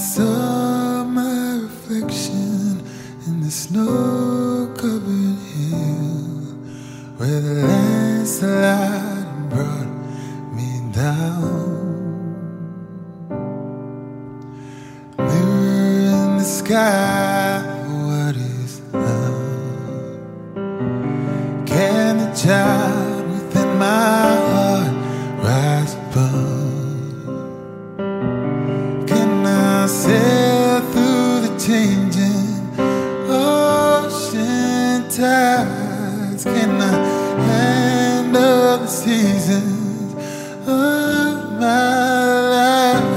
saw my reflection in the snow-covered hill where the landslide brought me down. Mirror in the sky, what is love? Can the child within my heart rise above? Sail through the changing ocean tides. Can I handle the seasons of my life?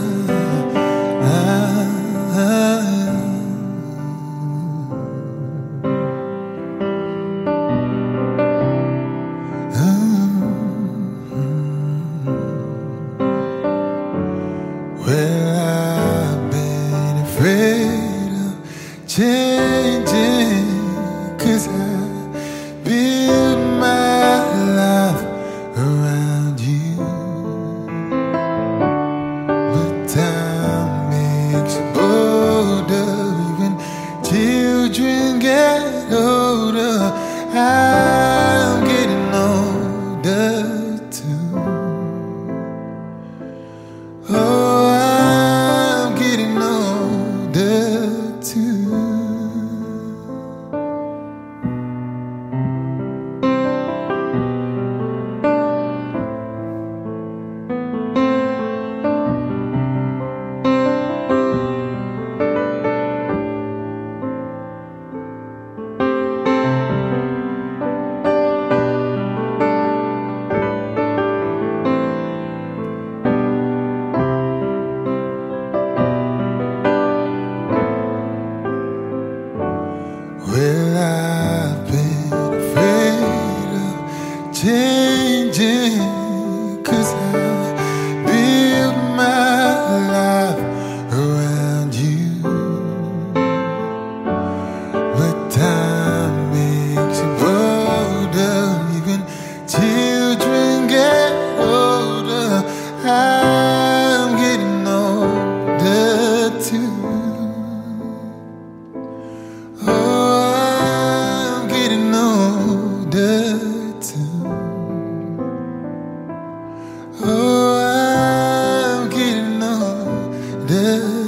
Well, I've been afraid of changing, 'cause I built my life around you. But time makes you bolder, even children get older. I'm getting older too. Oh, I'm getting older too. Well, I've been afraid of changing, 'cause I built my life around you. But time makes you bolder, even children get older. I'm getting older too. Oh, I'm getting older.